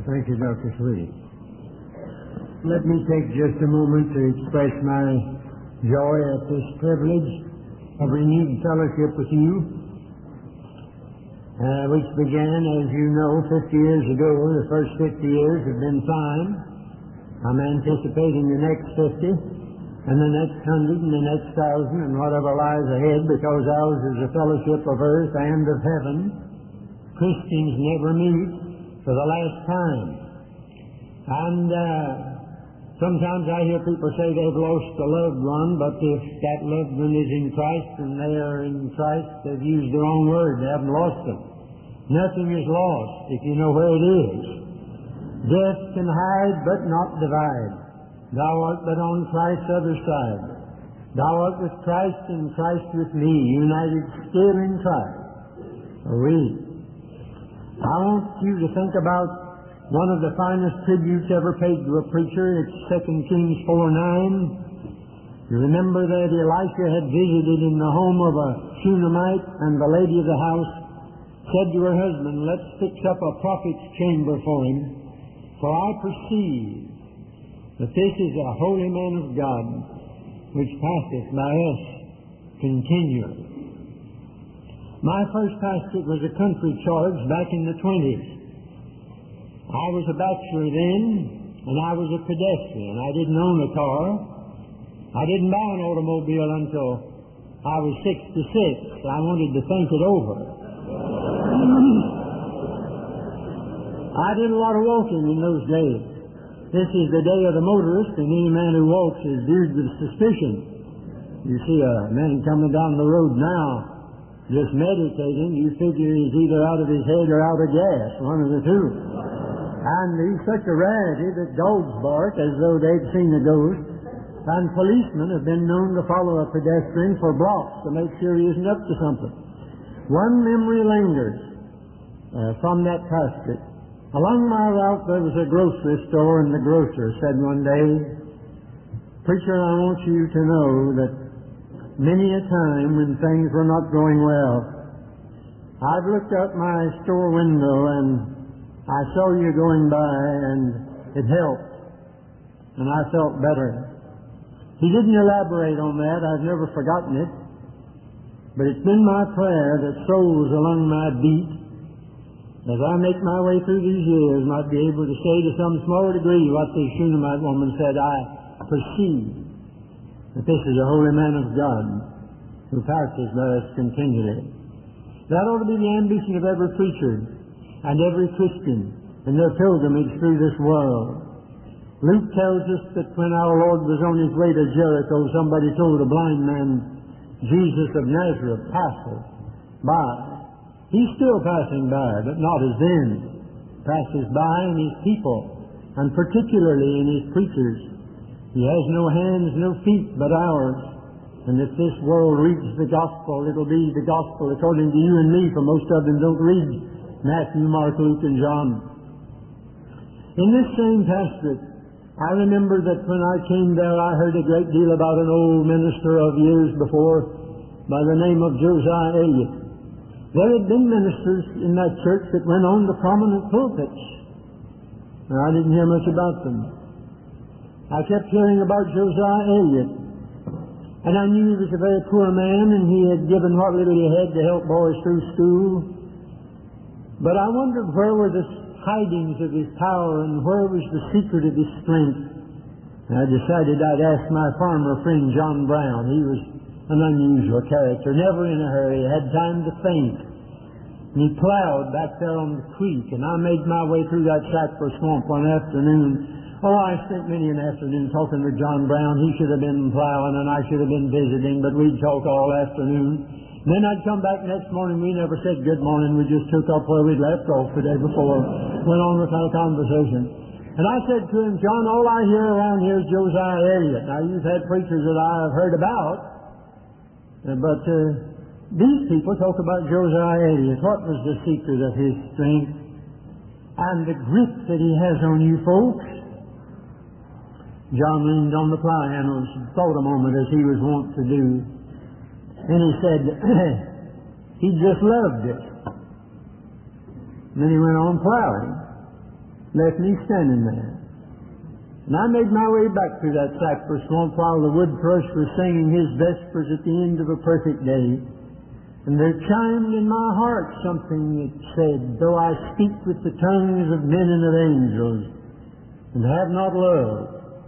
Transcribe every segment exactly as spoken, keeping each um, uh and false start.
Thank you, Doctor Sweet. Let me take just a moment to express my joy at this privilege of renewed fellowship with you, uh, which began, as you know, fifty years ago. The first fifty years have been fine. I'm anticipating the next fifty, and the next hundred, and the next thousand, and whatever lies ahead, because ours is a fellowship of earth and of heaven. Christians never meet for the last time. And uh, sometimes I hear people say they've lost a loved one, but if that loved one is in Christ and they are in Christ, they've used the wrong word. They haven't lost them. Nothing is lost if you know where it is. Death can hide but not divide. Thou art but on Christ's other side. Thou art with Christ and Christ with me, united still in Christ. Are we? I want you to think about one of the finest tributes ever paid to a preacher. It's Second Kings four nine. You remember that Elisha had visited in the home of a Shunammite, and the lady of the house said to her husband, "Let's fix up a prophet's chamber for him, for I perceive that this is a holy man of God, which passeth by us continually." My first pastorate was a country charge back in the twenties. I was a bachelor then, and I was a pedestrian. I didn't own a car. I didn't buy an automobile until I was sixty-six. I wanted to think it over. I did a lot of walking in those days. This is the day of the motorist, and any man who walks is viewed with suspicion. You see a man coming down the road now, just meditating, you figure he's either out of his head or out of gas, one of the two. And he's such a rarity that dogs bark as though they'd seen a ghost, and policemen have been known to follow a pedestrian for blocks to make sure he isn't up to something. One memory lingers uh, from that pastorate. Along my route there was a grocery store, and the grocer said one day, "Preacher, I want you to know that many a time when things were not going well, I've looked out my store window and I saw you going by, and it helped, and I felt better." He didn't elaborate on that. I've never forgotten it. But it's been my prayer that souls along my beat, as I make my way through these years, might be able to say to some small degree what the Shunammite woman said, "I perceive that this is a holy man of God who passes by us continually." That ought to be the ambition of every preacher and every Christian in their pilgrimage through this world. Luke tells us that when our Lord was on his way to Jericho, somebody told a blind man, "Jesus of Nazareth passes by." He's still passing by, but not as then. Passes by in his people, and particularly in his preachers. He has no hands, no feet but ours. And if this world reads the gospel, it'll be the gospel according to you and me, for most of them don't read Matthew, Mark, Luke, and John. In this same pastorate, I remember that when I came there, I heard a great deal about an old minister of years before by the name of Josiah Elliott. There had been ministers in that church that went on to prominent pulpits. And I didn't hear much about them. I kept hearing about Josiah Elliott, and I knew he was a very poor man, and he had given what little he had to help boys through school. But I wondered where were the hidings of his power, and where was the secret of his strength. And I decided I'd ask my farmer friend John Brown. He was an unusual character, never in a hurry, had time to think. And he plowed back there on the creek, and I made my way through that Sackford Swamp one afternoon. Oh, I spent many an afternoon talking to John Brown. He should have been plowing, and I should have been visiting, but we'd talk all afternoon. Then I'd come back next morning. We never said good morning. We just took up where we'd left off the day before, went on with our conversation. And I said to him, "John, all I hear around here is Josiah Elliott. Now, you've had preachers that I've heard about, but uh, these people talk about Josiah Elliott. What was the secret of his strength and the grip that he has on you folks?" John leaned on the plow handles and thought a moment, as he was wont to do. And he said, "He just loved it." And then he went on plowing. left me standing there. And I made my way back through that cypress swamp while the wood thrush was singing his vespers at the end of a perfect day. And there chimed in my heart something that said, though I speak with the tongues of men and of angels, and have not love,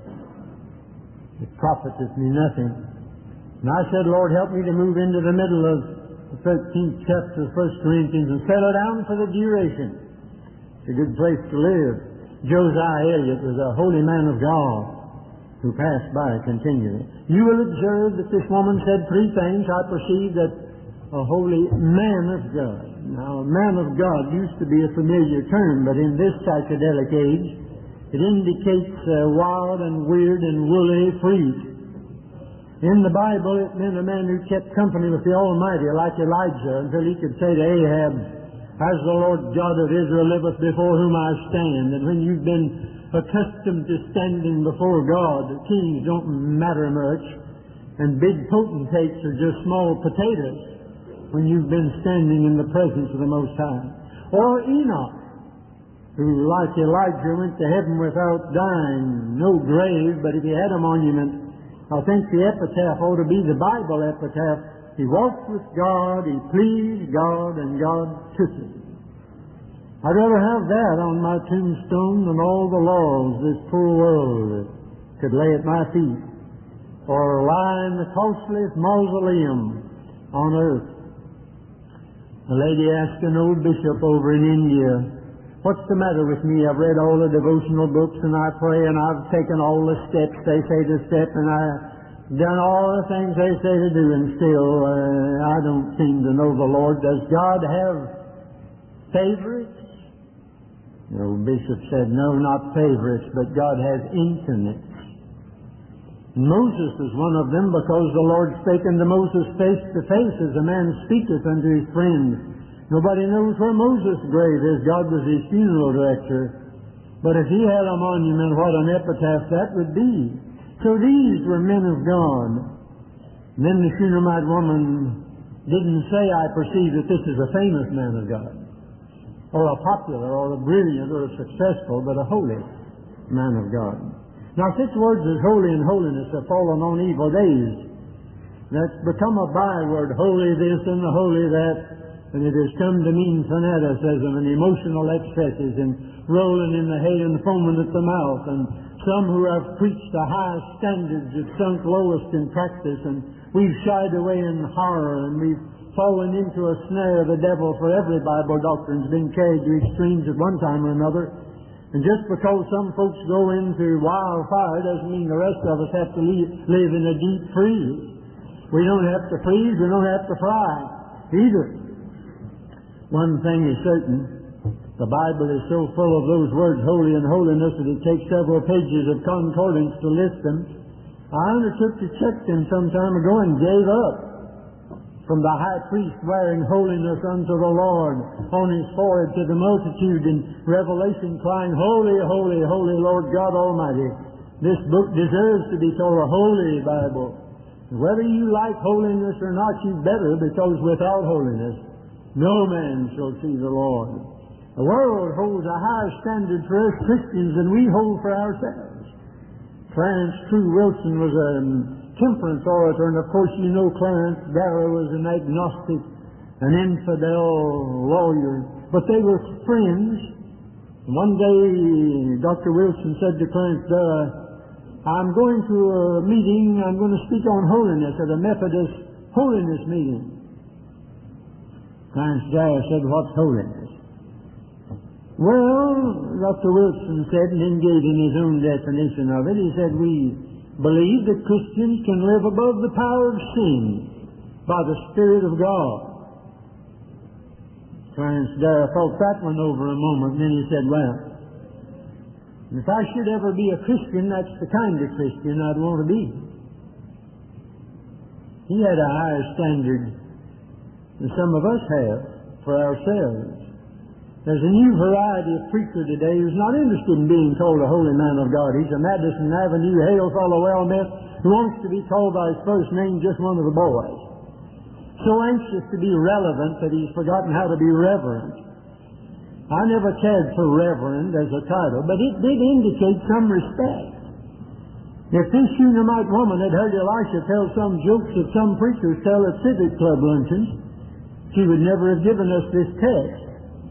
it profiteth me nothing. And I said, Lord, help me to move into the middle of the thirteenth chapter of First Corinthians and settle down for the duration. It's a good place to live. Josiah Eliot was a holy man of God who passed by continually. You will observe that this woman said three things. I perceive that a holy man of God. Now, a man of God used to be a familiar term, but in this psychedelic age, it indicates a wild and weird and woolly freak. In the Bible, it meant a man who kept company with the Almighty, like Elijah, until he could say to Ahab, as the Lord God of Israel liveth before whom I stand. And when you've been accustomed to standing before God, kings don't matter much, and big potentates are just small potatoes when you've been standing in the presence of the Most High. Or Enoch, who, like Elijah, went to heaven without dying, no grave, but if he had a monument, I think the epitaph ought to be the Bible epitaph. He walked with God, he pleased God, and God took him. I'd rather have that on my tombstone than all the laurels this poor world could lay at my feet, or lie in the costliest mausoleum on earth. A lady asked an old bishop over in India, what's the matter with me? I've read all the devotional books, and I pray, and I've taken all the steps they say to step, and I've done all the things they say to do, and still uh, I don't seem to know the Lord. Does God have favorites? The old bishop said, no, not favorites, but God has intimates. Moses was one of them, because the Lord spake unto Moses face to face, as a man speaketh unto his friend. Nobody knows where Moses' grave is. God was his funeral director. But if he had a monument, what an epitaph that would be. So these were men of God. And then the Shunammite woman didn't say, I perceive that this is a famous man of God, or a popular, or a brilliant, or a successful, but a holy man of God. Now, such words as holy and holiness have fallen on evil days. That's become a byword, holy this and holy that. And it has come to mean fanaticism and emotional excesses and rolling in the hay and foaming at the mouth. And some who have preached the highest standards have sunk lowest in practice, and we've shied away in horror, and we've fallen into a snare of the devil, for every Bible doctrine's been carried to extremes at one time or another. And just because some folks go into wildfire doesn't mean the rest of us have to live in a deep freeze. We don't have to freeze, we don't have to fry either. One thing is certain, the Bible is so full of those words, holy and holiness, that it takes several pages of concordance to list them. I undertook to check them some time ago and gave up. From the high priest wearing holiness unto the Lord on his forehead, to the multitude in Revelation crying, holy, holy, holy Lord God Almighty. This book deserves to be called a holy Bible. Whether you like holiness or not, you better, because without holiness, no man shall see the Lord. The world holds a higher standard for us Christians than we hold for ourselves. Clarence True Wilson was a temperance orator, and of course you know Clarence Darrow was an agnostic, an infidel lawyer. But they were friends. One day Doctor Wilson said to Clarence Darrow, I'm going to a meeting, I'm going to speak on holiness at a Methodist holiness meeting. Clarence Darrow said, what's holiness? Well, Doctor Wilson said, and then gave him his own definition of it. He said, we believe that Christians can live above the power of sin by the Spirit of God. Clarence Darrow thought that one over a moment, and then he said, well, if I should ever be a Christian, that's the kind of Christian I'd want to be. He had a higher standard than some of us have for ourselves. There's a new variety of preacher today who's not interested in being called a holy man of God. He's a Madison Avenue hail fellow well-met who wants to be called by his first name, just one of the boys. So anxious to be relevant that he's forgotten how to be reverent. I never cared for reverend as a title, but it did indicate some respect. If this Shunammite woman had heard Elisha tell some jokes that some preachers tell at civic club luncheons, she would never have given us this text.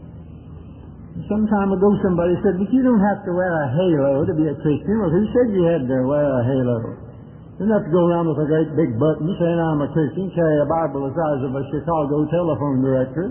Some time ago somebody said, but you don't have to wear a halo to be a Christian. Well, who said you had to wear a halo? You don't have to go around with a great big button saying I'm a Christian, carry a Bible the size of a Chicago telephone directory.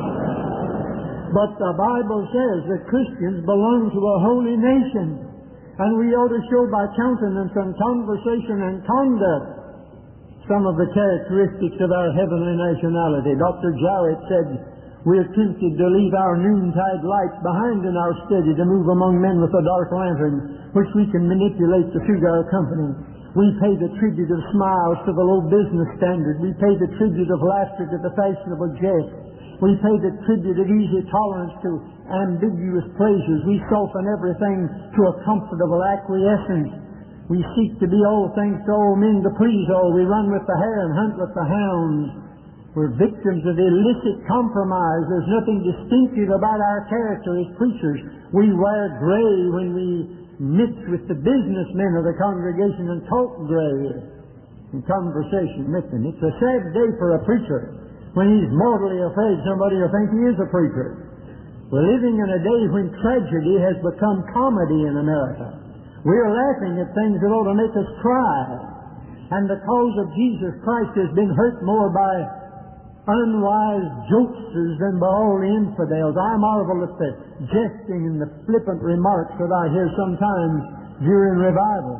But the Bible says that Christians belong to a holy nation. And we ought to show by countenance and conversation and conduct some of the characteristics of our heavenly nationality. Doctor Jarrett said, we're tempted to leave our noontide lights behind in our study to move among men with a dark lantern, which we can manipulate to suit our company. We pay the tribute of smiles to the low business standard. We pay the tribute of laughter to the fashionable jest. We pay the tribute of easy tolerance to ambiguous praises. We soften everything to a comfortable acquiescence. We seek to be all things to all men to please all. We run with the hare and hunt with the hounds. We're victims of illicit compromise. There's nothing distinctive about our character as preachers. We wear gray when we mix with the businessmen of the congregation and talk gray in conversation with them. It's a sad day for a preacher when he's mortally afraid somebody will think he is a preacher. We're living in a day when tragedy has become comedy in America. We're laughing at things that ought to make us cry. And the cause of Jesus Christ has been hurt more by unwise jokesters than by all the infidels. I marvel at the jesting and the flippant remarks that I hear sometimes during revival.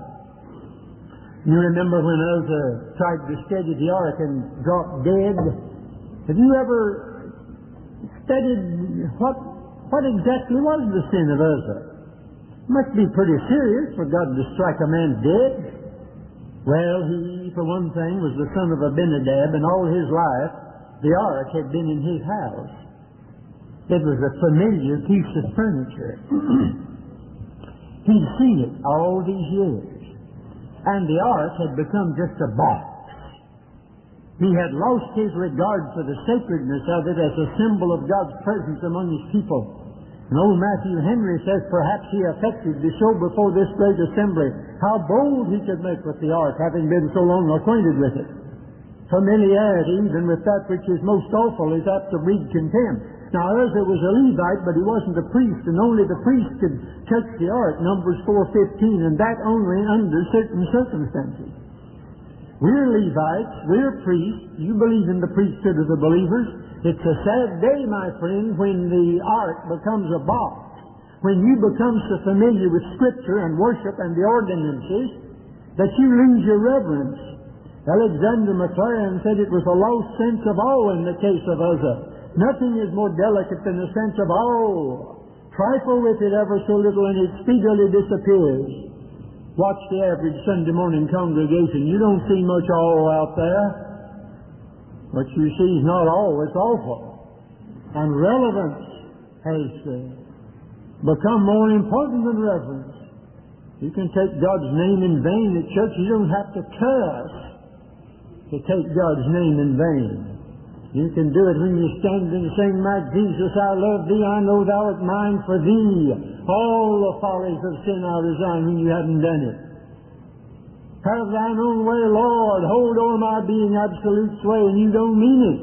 You remember when Uzzah tried to steady the ark and dropped dead? Have you ever studied what what exactly was the sin of Uzzah? It must be pretty serious for God to strike a man dead. Well, he, for one thing, was the son of Abinadab, and all his life the ark had been in his house. It was a familiar piece of furniture. He'd seen it all these years. And the ark had become just a box. He had lost his regard for the sacredness of it as a symbol of God's presence among his people. And old Matthew Henry says perhaps he affected to show before this great assembly how bold he could make with the ark, having been so long acquainted with it. Familiarity, even with that which is most awful, is apt to breed contempt. Now, Uzzah was a Levite, but he wasn't a priest, and only the priest could touch the ark, Numbers four fifteen, and that only under certain circumstances. We're Levites, we're priests. You believe in the priesthood of the believers. It's a sad day, my friend, when the ark becomes a box. When you become so familiar with Scripture and worship and the ordinances that you lose your reverence. Alexander Maclaren said it was a lost sense of awe in the case of Uzzah. Nothing is more delicate than the sense of awe. Trifle with it ever so little and it speedily disappears. Watch the average Sunday morning congregation. You don't see much awe out there. What you see is not awe, it's awful. And relevance has uh, become more important than reverence. You can take God's name in vain at church. You don't have to curse to take God's name in vain. You can do it when you stand and sing, my Jesus, I love thee, I know thou art mine, for thee all the follies of sin I resign, when you haven't done it. Have thine own way, Lord, hold o'er my being absolute sway, and you don't mean it.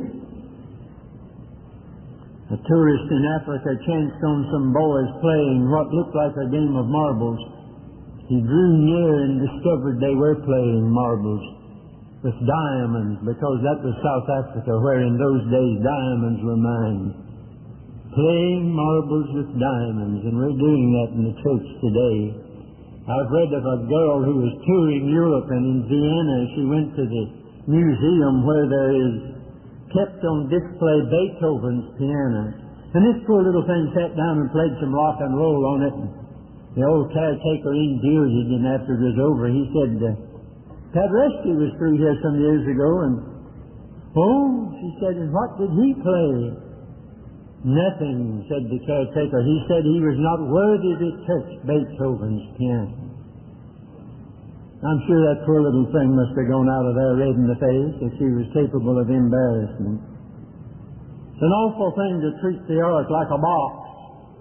A tourist in Africa chanced on some boys playing what looked like a game of marbles. He drew near and discovered they were playing marbles with diamonds, because that was South Africa, where in those days diamonds were mined. Playing marbles with diamonds, and we're doing that in the church today. I've read of a girl who was touring Europe, and in Vienna she went to the museum where there is kept on display Beethoven's piano. And this poor little thing sat down and played some rock and roll on it. And the old caretaker endured it, and after it was over, he said, uh, Pat Rescue was through here some years ago, and, oh, she said, and what did he play? Nothing, said the caretaker. He said he was not worthy to touch Beethoven's piano. I'm sure that poor little thing must have gone out of there red in the face if she was capable of embarrassment. It's an awful thing to treat the ark like a box.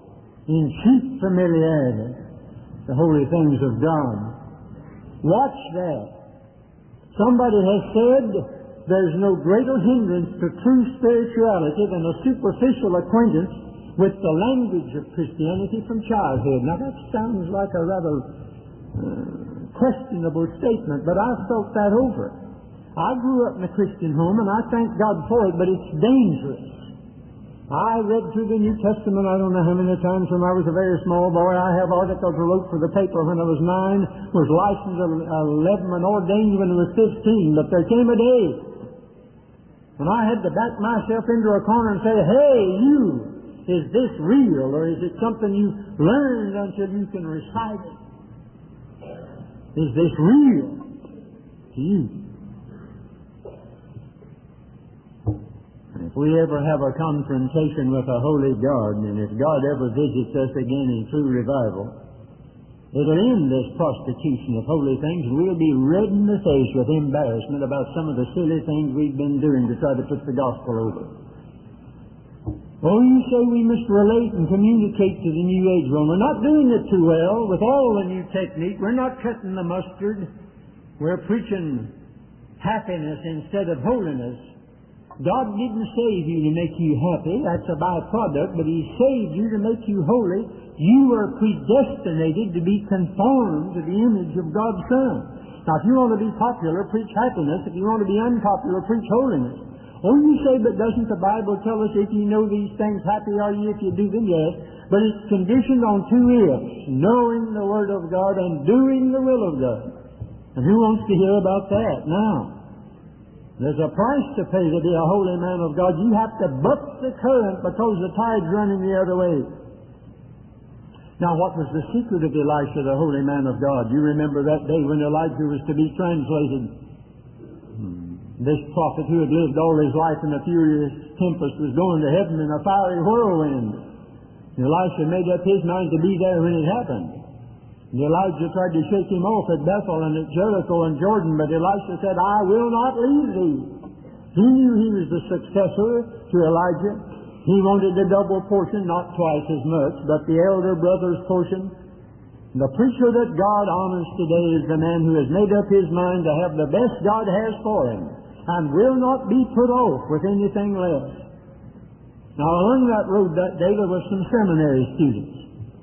in cheap familiarity, the holy things of God. Watch that. Somebody has said there's no greater hindrance to true spirituality than a superficial acquaintance with the language of Christianity from childhood. Now that sounds like a rather uh, questionable statement, but I've thought that over. I grew up in a Christian home, and I thank God for it, but it's dangerous. I read through the New Testament I don't know how many times when I was a very small boy. I have articles I wrote for the paper when I was nine, was licensed at eleven, and ordained when I was fifteen. But there came a day when I had to back myself into a corner and say, hey, you, is this real, or is it something you learned until you can recite it? Is this real to you? If we ever have a confrontation with a holy God, and if God ever visits us again in true revival, it'll end this prostitution of holy things, and we'll be red in the face with embarrassment about some of the silly things we've been doing to try to put the gospel over. Oh, you say we must relate and communicate to the New Age. Well, we're not doing it too well with all the new technique. We're not cutting the mustard. We're preaching happiness instead of holiness. God didn't save you to make you happy. That's a byproduct. But He saved you to make you holy. You are predestinated to be conformed to the image of God's Son. Now, if you want to be popular, preach happiness. If you want to be unpopular, preach holiness. Oh, you say, but doesn't the Bible tell us if you know these things, happy are you if you do them? Yes. But it's conditioned on two ifs: knowing the Word of God and doing the will of God. And who wants to hear about that now? There's a price to pay to be a holy man of God. You have to buck the current because the tide's running the other way. Now, what was the secret of Elisha, the holy man of God? You remember that day when Elijah was to be translated. This prophet who had lived all his life in a furious tempest was going to heaven in a fiery whirlwind. Elisha made up his mind to be there when it happened. And Elijah tried to shake him off at Bethel and at Jericho and Jordan, but Elisha said, I will not leave thee. He knew he was the successor to Elijah. He wanted a double portion, not twice as much, but the elder brother's portion. The preacher that God honors today is the man who has made up his mind to have the best God has for him and will not be put off with anything less. Now, along that road that day, there were some seminary students.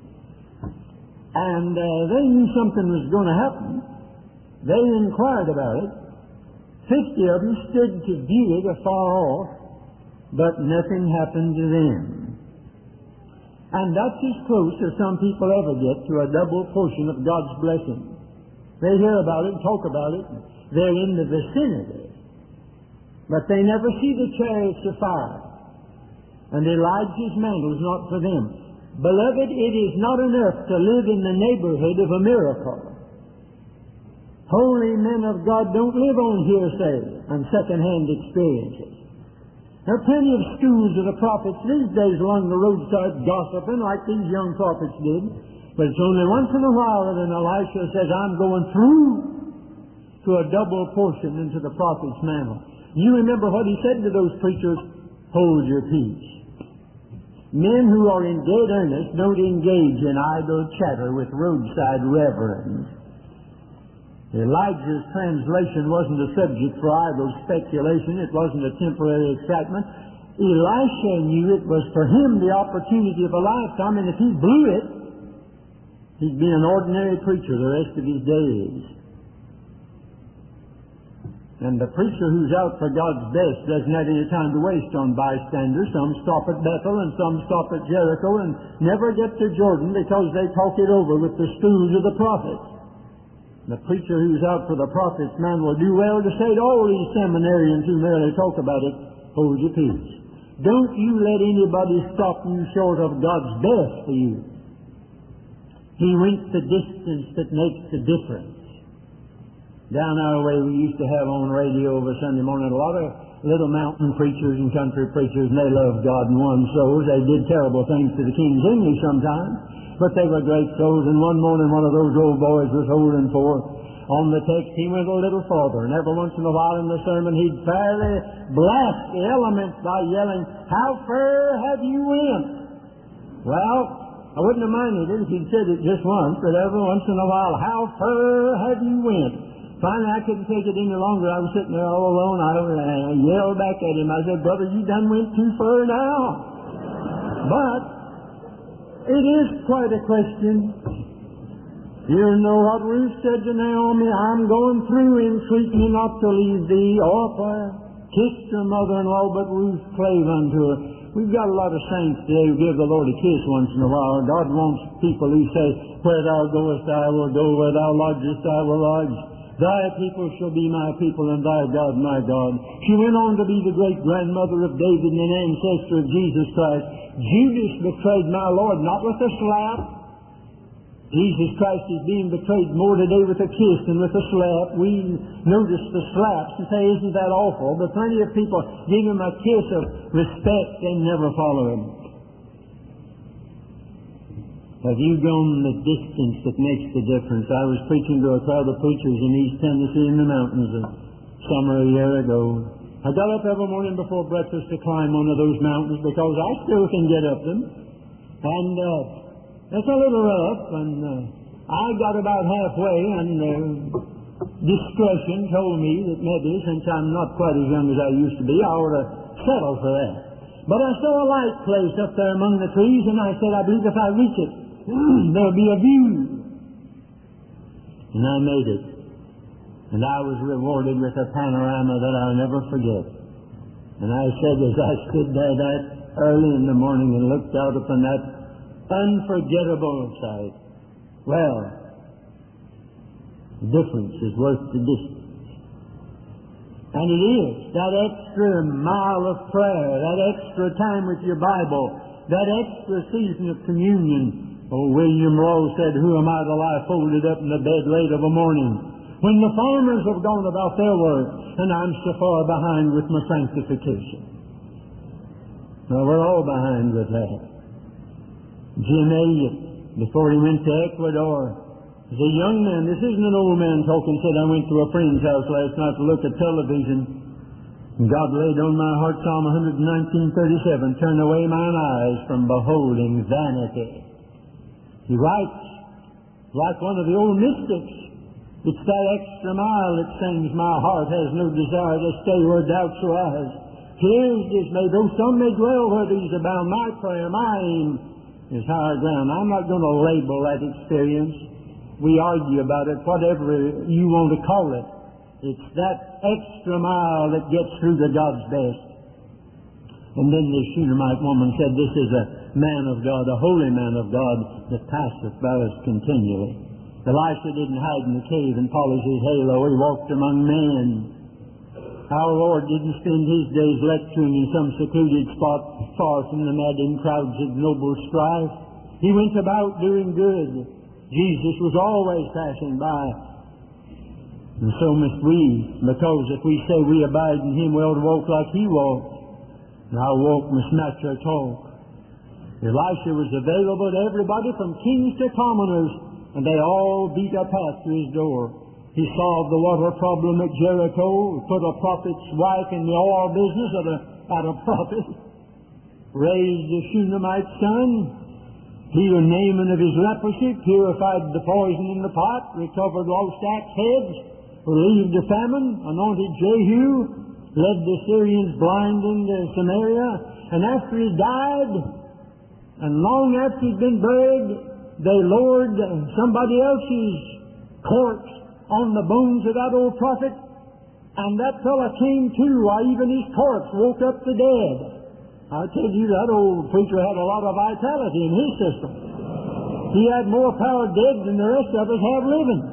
And uh, they knew something was going to happen. They inquired about it. Fifty of them stood to view it afar off, but nothing happened to them. And that's as close as some people ever get to a double portion of God's blessing. They hear about it and talk about it. They're in the vicinity. But they never see the chariots of fire. And Elijah's mantle is not for them. Beloved, it is not enough to live in the neighborhood of a miracle. Holy men of God don't live on hearsay and second-hand experiences. There are plenty of schools of the prophets these days along the roadside gossiping like these young prophets did. But it's only once in a while that an Elisha says, I'm going through to a double portion into the prophet's mantle. You remember what he said to those preachers? Hold your peace. Men who are in dead earnest don't engage in idle chatter with roadside reverends. Elijah's translation wasn't a subject for idle speculation. It wasn't a temporary excitement. Elisha knew it was for him the opportunity of a lifetime, and if he blew it, he'd be an ordinary preacher the rest of his days. And the preacher who's out for God's best doesn't have any time to waste on bystanders. Some stop at Bethel and some stop at Jericho and never get to Jordan because they talk it over with the schools of the prophets. The preacher who's out for the prophet's man will do well to say to all these seminarians who merely talk about it, hold your peace. Don't you let anybody stop you short of God's best for you. He went the distance that makes the difference. Down our way we used to have on radio over Sunday morning a lot of little mountain preachers and country preachers, and they loved God and won souls. They did terrible things to the King's English sometimes, but they were great souls. And one morning one of those old boys was holding forth on the text. He went a little farther, and every once in a while in the sermon he'd fairly blast the elements by yelling, how far have you went? Well, I wouldn't have minded it if he'd said it just once, but every once in a while, how far have you went? Finally, I couldn't take it any longer. I was sitting there all alone. I, I yelled back at him. I said, brother, you done went too far now. But it is quite a question. You know what Ruth said to Naomi, I'm going through entreating not to leave thee. Orpah kissed her mother-in-law, but Ruth clave unto her. We've got a lot of saints today who give the Lord a kiss once in a while. God wants people who say, where thou goest I will go, where thou lodgest I will lodge. Thy people shall be my people, and thy God my God. She went on to be the great-grandmother of David and an ancestor of Jesus Christ. Judas betrayed my Lord, not with a slap. Jesus Christ is being betrayed more today with a kiss than with a slap. We notice the slaps and say, isn't that awful? But plenty of people give him a kiss of respect and never follow him. Have you gone the distance that makes the difference? I was preaching to a crowd of preachers in East Tennessee in the mountains a summer a year ago. I got up every morning before breakfast to climb one of those mountains because I still can get up them. And uh, it's a little rough, and uh, I got about halfway, and uh, discretion told me that maybe, since I'm not quite as young as I used to be, I ought to settle for that. But I saw a light place up there among the trees, and I said, I believe if I reach it, there'll be a view. And I made it. And I was rewarded with a panorama that I'll never forget. And I said, as I stood there that early in the morning and looked out upon that unforgettable sight, well, the difference is worth the distance. And it is that extra mile of prayer, that extra time with your Bible, that extra season of communion. Oh, William Rowe said, who am I to lie folded up in the bed late of a morning, when the farmers have gone about their work, and I'm so far behind with my sanctification. Well, we're all behind with that. Jim Elliott, before he went to Ecuador, as a young man, this isn't an old man talking, said, I went to a friend's house last night to look at television, and God laid on my heart Psalm one nineteen thirty-seven, turn away mine eyes from beholding vanity. He writes, like one of the old mystics, it's that extra mile that sings, my heart has no desire to stay where doubts rise. Tears dismay, though some may dwell where these abound, my prayer, my aim is higher ground. I'm not going to label that experience. We argue about it, whatever you want to call it. It's that extra mile that gets through to God's best. And then the Shunammite woman said, this is a man of God, a holy man of God that passeth by us continually. Elisha didn't hide in the cave and polish his halo. He walked among men. Our Lord didn't spend his days lecturing in some secluded spot far from the madding crowds of noble strife. He went about doing good. Jesus was always passing by. And so must we, because if we say we abide in him, we ought to walk like he walked. And our walk must match our talk. Elisha was available to everybody from kings to commoners, and they all beat a path to his door. He solved the water problem at Jericho, put a prophet's wife in the oil business at a, at a prophet, raised the Shunammite son, healed Naaman of his leprosy, purified the poison in the pot, recovered lost axe heads, relieved the famine, anointed Jehu, led the Syrians blind into Samaria, and after he died, and long after he'd been buried, they lowered somebody else's corpse on the bones of that old prophet, and that fellow came to, why even his corpse woke up the dead. I tell you, that old preacher had a lot of vitality in his system. He had more power dead than the rest of us have living.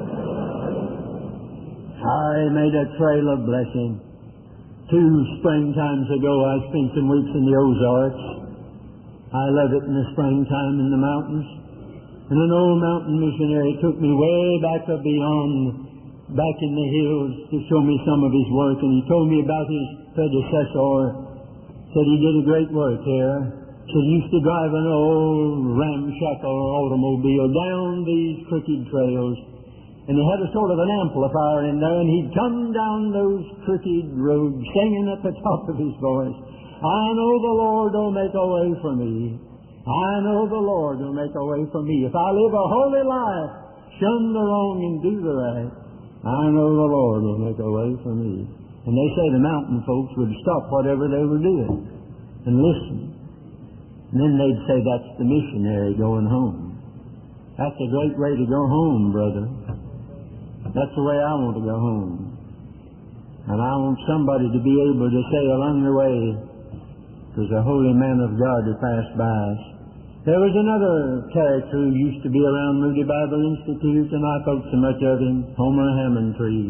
I made a trail of blessing. Two springtimes ago, I spent some weeks in the Ozarks. I love it in the springtime in the mountains. And an old mountain missionary took me way back up beyond, back in the hills, to show me some of his work. And he told me about his predecessor. Said he did a great work here. Said he used to drive an old ramshackle automobile down these crooked trails. And he had a sort of an amplifier in there, and he'd come down those crooked roads singing at the top of his voice, I know the Lord will make a way for me. I know the Lord will make a way for me. If I live a holy life, shun the wrong and do the right, I know the Lord will make a way for me. And they say the mountain folks would stop whatever they were doing and listen. And then they'd say, that's the missionary going home. That's a great way to go home, brother. That's the way I want to go home. And I want somebody to be able to say along the way, there's a holy man of God who passed by us. There was another character who used to be around Moody Bible Institute, and I thought so much of him, Homer Hammontree.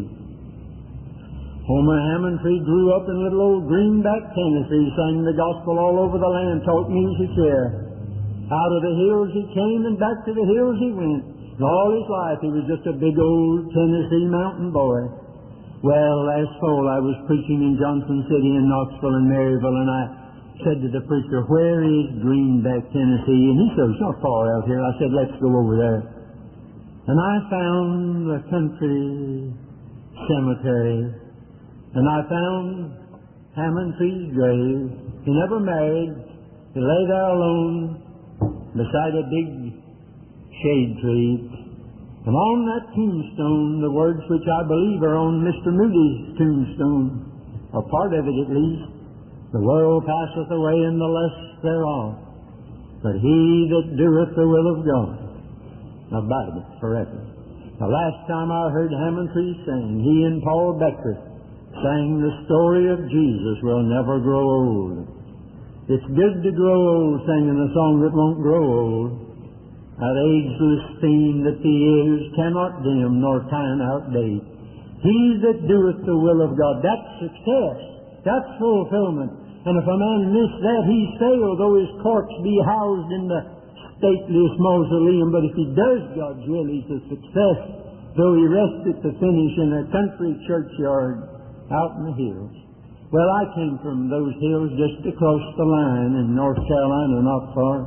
Homer Hammontree grew up in little old Greenback, Tennessee, sang the gospel all over the land, taught music there. Out of the hills he came and back to the hills he went. And all his life he was just a big old Tennessee mountain boy. Well, last fall I was preaching in Johnson City and Knoxville and Maryville, and I said to the preacher, where is Greenback, Tennessee? And he said, it's not far out here. I said, let's go over there. And I found the country cemetery, and I found Hammontree's grave. He never married. He lay there alone beside a big shade tree. And on that tombstone, the words which I believe are on Mister Moody's tombstone, or part of it at least, the world passeth away and the lust thereof, but he that doeth the will of God abideth forever. The last time I heard Hammontree sing, he and Paul Becker sang the story of Jesus will never grow old. It's good to grow old singing a song that won't grow old. That ageless theme that the years cannot dim nor time outdate. He that doeth the will of God, that's success. That's fulfillment. And if a man miss that, he's failed, though his corpse be housed in the stateliest mausoleum. But if he does God's will, he's a success, though he rests at the finish in a country churchyard out in the hills. Well, I came from those hills just across the line in North Carolina, not far.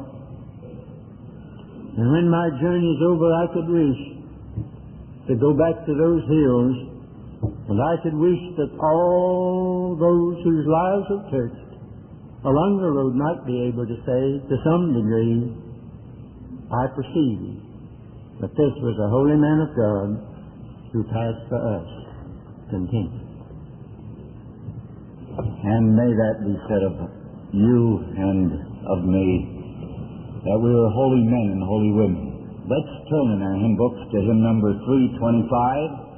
And when my journey's over, I could wish to go back to those hills, and I could wish that all those whose lives are touched along the road might be able to say, to some degree, I perceive that this was a holy man of God who passed for us. Continue. And may that be said of you and of me, that we are holy men and holy women. Let's turn in our hymn books to hymn number three twenty-five.